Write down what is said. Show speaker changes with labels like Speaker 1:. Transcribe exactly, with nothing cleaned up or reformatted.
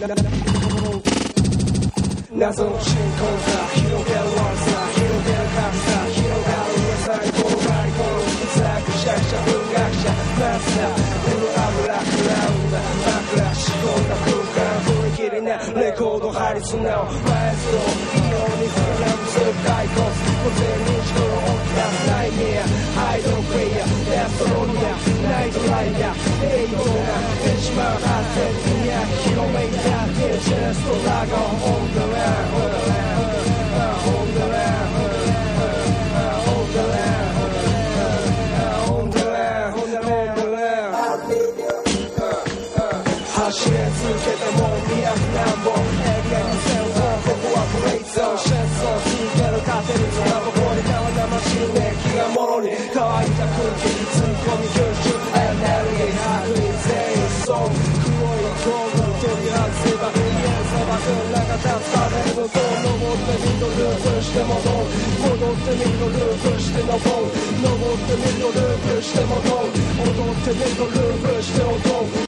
Speaker 1: 謎の新婚が広げる悪さ広げる格差広がる噂に転がり込む作者者文学者マスター手の油クラウンだ枕仕込んだ空間踏み切りなレコード張りつなをマエストロ異様に膨らむスーパーイコス午前にじ頃起きたナイメアハイドロプレイヤーデストロニアナイトライダー栄養が出ちまうはずにひゃくキロメーターでジェストラゴンオンダランオンダランオンダランオンダランオンダランオンダラン走り続けてもうにひゃくなんぼエリアにせんわここはブレイゾーンシェッソン続ける糧にそらぼこに川魂ね気がもろに乾いた空気に積み込み吸収エネルギー白衣全員そう黒いゴーグル取り外せば人間砂漠の中立つパネルの塔登ってみるとループして戻る戻ってみるとループして登る登ってみるとループして戻る踊ってみるとループして踊る